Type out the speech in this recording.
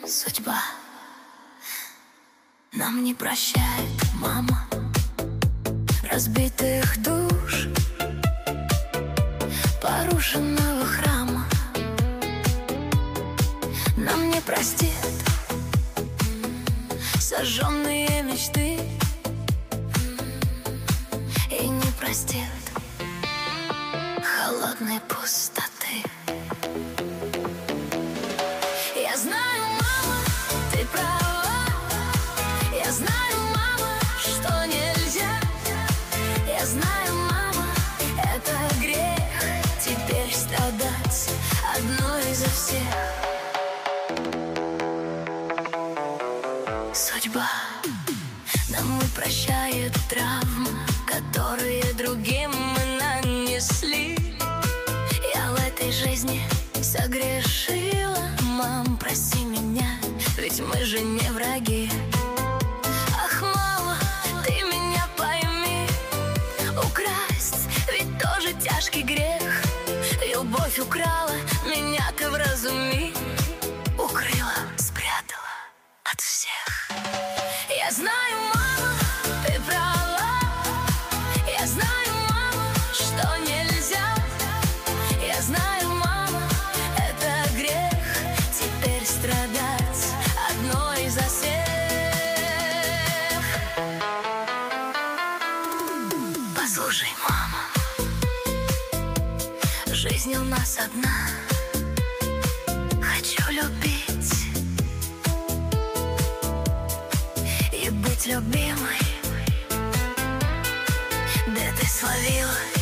Судьба нам не прощает, мама, разбитых душ, порушенного храма. Нам не простит сожженные мечты и не простит холодной пустоты. Я знаю, мама, ты права. Я знаю, мама, что нельзя. Я знаю, мама, это грех теперь страдать одной за всех. Судьба нам не прощает травм, которые другим мы нанесли. Я в этой жизни согрешила, мам, прости меня, ведь мы же не враги. Ах, мама, ты меня пойми, украсть ведь тоже тяжкий грех. Любовь украла, меня ты вразуми, укрыла, спрятала от всех. Я знаю, мама, ты права. Я знаю, мама, что нельзя. Я знаю, мама, это грех теперь страдать одной за всех. Послушай, мама, жизнь у нас одна. Хочу любить и быть любимой. Да ты словила